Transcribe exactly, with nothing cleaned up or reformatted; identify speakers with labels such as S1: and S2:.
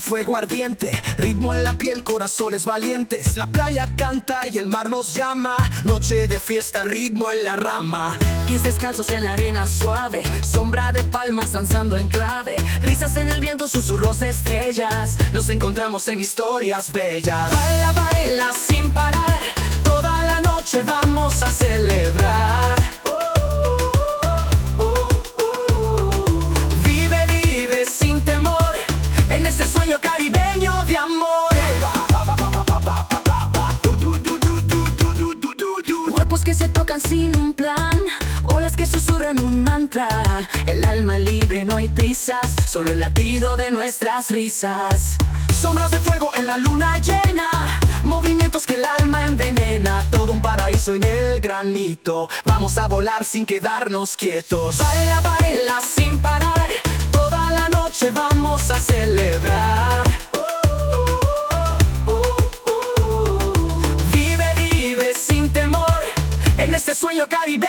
S1: fuego ardiente, ritmo en la piel, corazones valientes. La playa canta y el mar nos llama, noche de fiesta, ritmo en la rama.
S2: Pies descalzos en la arena suave, sombra de palmas danzando en clave. Risas en el viento, susurros de estrellas, nos encontramos en historias bellas. Baila, baila sin parar, toda la noche vamos a celebrar. Vive, vive sin temor, en este sueño caribeño de amor. Cuerpos que se tocan sin un plan, olas que susurran un mantra. El alma libre, no hay prisas, solo el latido de nuestras risas.
S1: Sombras de fuego en la luna llena, movimientos que el alma envenena. Todo un paraíso en el granito, vamos a volar sin quedarnos quietos.
S2: Baila, baila sin parar, toda la noche vamos a celebrar.
S1: Vive, vive sin temor, en este sueño caribeño.